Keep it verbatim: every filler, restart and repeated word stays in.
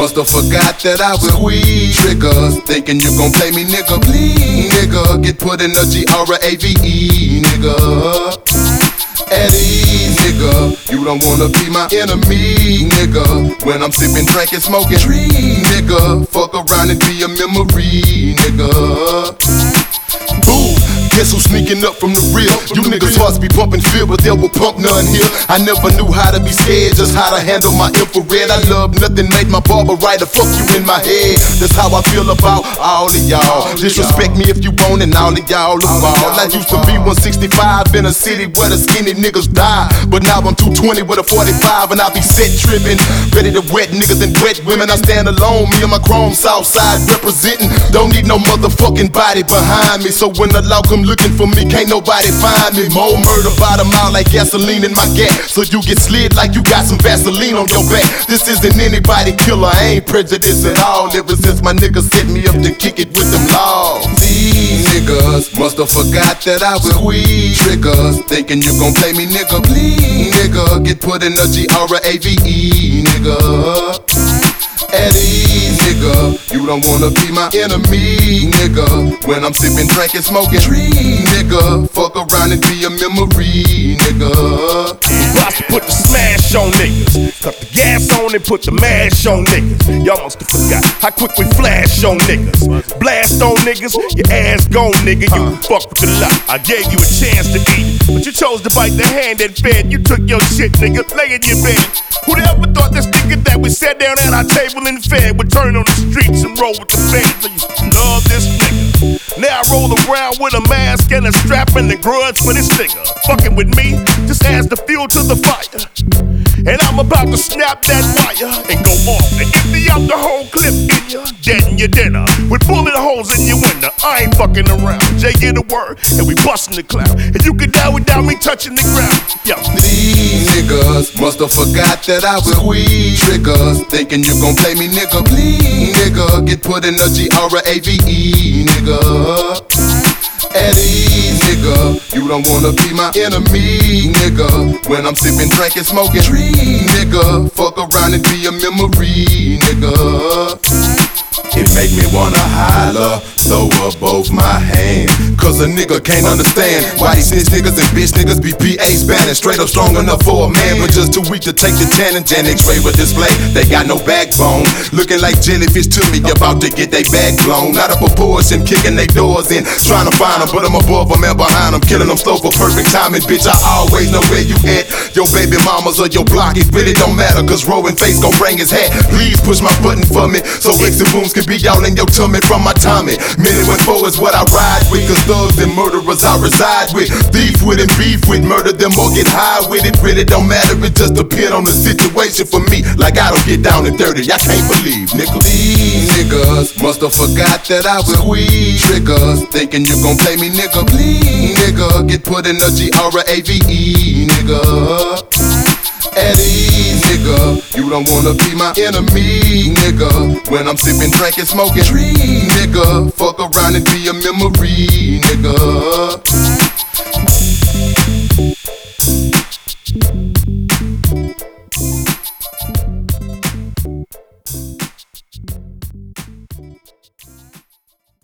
Musta forgot that I was weed triggers. Thinking you gon' play me, nigga, please, nigga. Get put in a G R A V E, nigga. At ease, nigga. You don't wanna be my enemy, nigga. When I'm sipping, drinking, smoking tree, nigga. Fuck around and be a memory, nigga. Boom. Guess who's sneaking up from the rear? You niggas hearts be pumping fear, but there will pump none here. I never knew how to be scared, just how to handle my infrared. I love nothing, made my barber write a fuck you in my head. That's how I feel about all of y'all. Disrespect me if you want, and all of y'all look bald. I used to be one sixty-five in a city where the skinny niggas die, but now I'm two twenty with a forty-five, and I be set tripping, ready to wet niggas and wet women. I stand alone, me and my chrome south side representing. Don't need no motherfucking body behind me, so when the law come looking for me, can't nobody find me. More murder bottom out like gasoline in my gas, so you get slid like you got some Vaseline on your back. This isn't anybody killer, I ain't prejudiced at all. Ever since my niggas set me up to kick it with them laws. These niggas musta forgot that I was weed triggers. Thinking you gon' play me, nigga, please, nigga. Get put in a G R A V E, nigga. At ease, nigga. You don't wanna be my enemy, nigga. When I'm sipping, drinking, smoking tree, nigga. Fuck around and be a memory, nigga. About to put the smash on niggas, cut the gas on and put the mash on niggas. Y'all must have forgot how quick we flash on niggas. Blast on niggas, your ass gone, nigga. You fuck with the lot. I gave you a chance to eat, but you chose to bite the hand that fed. You took your shit, nigga, lay in your bed. Who'd ever thought this nigga that we sat down at our table and fed would turn on the streets and roll with the feds? I used to love this nigga. Now I roll around with a mask and a strap and the grudge for this nigga. Fucking with me just adds the fuel to the fire. And I'm about to snap that wire and go off and empty out the whole clip in ya. Dead in your dinner with bullet holes in your window. I ain't fucking around. Jay get a word and we bustin' the cloud. And you can die without me touching the ground. Yo. These niggas musta forgot that I was weed triggers. Thinking you gon' play me, nigga, please, nigga. Get put in a G R A V E, nigga. At ease, nigga. You don't wanna be my enemy, nigga. When I'm sipping, drinking, smoking tree, nigga. Fuck around and be a memory, nigga. It make me wanna holler, throw up both my hands. Cause a nigga can't understand why these snitch niggas and bitch niggas be P A Spanish. Straight up strong enough for a man, but just too weak to take the tan and tan X-ray with display. They got no backbone, looking like jellyfish to me, about to get they back blown. Out of proportion, kicking they doors in, trying to find them, but I'm above them and behind them, killing them slow for perfect timing. Bitch, I always know where you at. Your baby mamas or your block, it really don't matter, cause Rowan Face gon' bring his hat. Please push my button for me, so exit wounds can be all in your tummy from my Tommy. Minute when four is what I ride with, cause thugs and murderers I reside with. Beef with and beef with, murder them or get high with it. Really don't matter, it just depend on the situation for me. Like I don't get down and dirty, I can't believe, nigga. These niggas musta forgot that I was weed triggers. Thinking you gon' play me, nigga, please, nigga. Get put in a G R A V E, nigga. At ease, nigga. You don't wanna be my enemy, nigga. When I'm sipping, drinking, smoking tree, nigga. Fuck around and be a memory, nigga.